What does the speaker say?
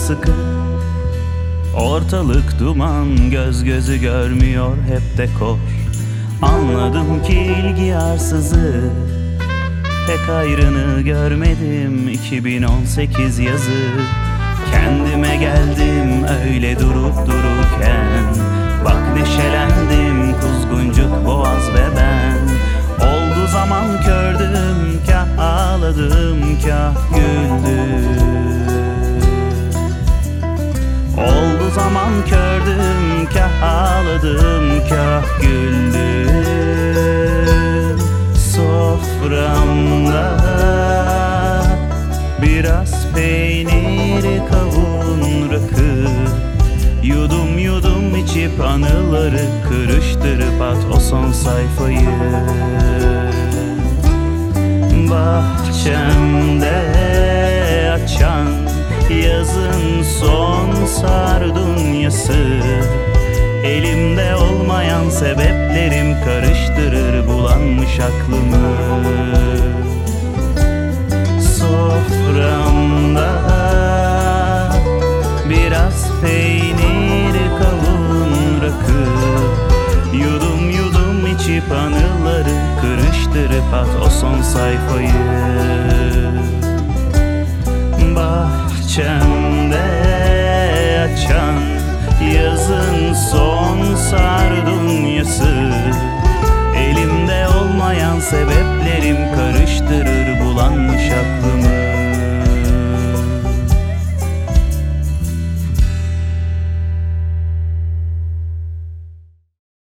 sıkı. Ortalık duman, göz gözü görmüyor, hep dekor. Anladım ki ilgi arsızı, pek ayrını görmedim 2018 yazı. Kendime geldim öyle durup dururken, bak neşelendim kuzguncuk boğaz ve ben. Oldu zaman kördüm, kah ağladım kah güldüm. Oldu zaman kördüm, kah ağladım kah güldüm. Soframda biraz peynir, kavun, rakı, yudum yudum içip anıları kırıştırıp at o son sayfayı. Bahçemde açan yazın son sardunyası, elimde olmayan sebeplerim karıştırır bulanmış aklımı. Soframda biraz peynir, kavun, rakı, yudum yudum içip anıları kırıştırıp at o son sayfayı. Bahçemde açan yazın son sardunyası, elimde olmayan sebeplerim karıştırır